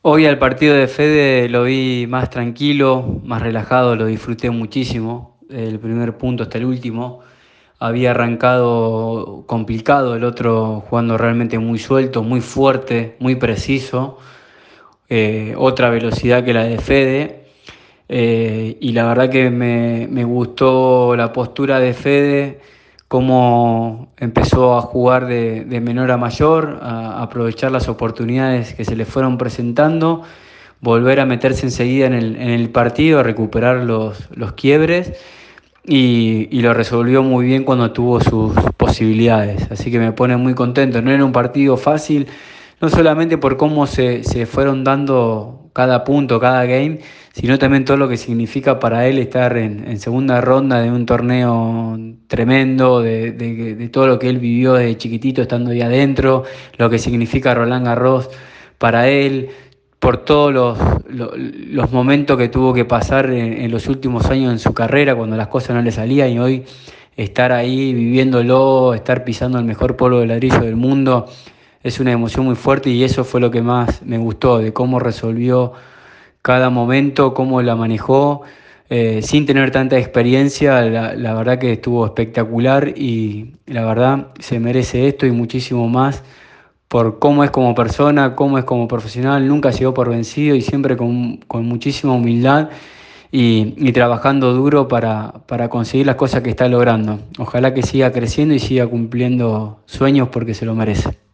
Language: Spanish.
Hoy al partido de Fede lo vi más tranquilo, más relajado, lo disfruté muchísimo, el primer punto hasta el último. Había arrancado complicado, el otro jugando realmente muy suelto, muy fuerte, muy preciso, otra velocidad que la de Fede. Y la verdad que me gustó la postura de Fede, cómo empezó a jugar de menor a mayor, a aprovechar las oportunidades que se le fueron presentando, volver a meterse enseguida en el partido, a recuperar los quiebres y lo resolvió muy bien cuando tuvo sus posibilidades. Así que me pone muy contento. No era un partido fácil, no solamente por cómo se fueron dando cada punto, cada game, sino también todo lo que significa para él estar en segunda ronda de un torneo tremendo, de todo lo que él vivió desde chiquitito estando ahí adentro, lo que significa Roland Garros para él, por todos los momentos que tuvo que pasar en los últimos años en su carrera, cuando las cosas no le salían, y hoy estar ahí viviéndolo, estar pisando el mejor polvo de ladrillo del mundo, es una emoción muy fuerte y eso fue lo que más me gustó, de cómo resolvió cada momento, cómo la manejó, sin tener tanta experiencia. La verdad que estuvo espectacular y la verdad se merece esto y muchísimo más por cómo es como persona, cómo es como profesional. Nunca llegó por vencido y siempre con muchísima humildad y trabajando duro para conseguir las cosas que está logrando. Ojalá que siga creciendo y siga cumpliendo sueños porque se lo merece.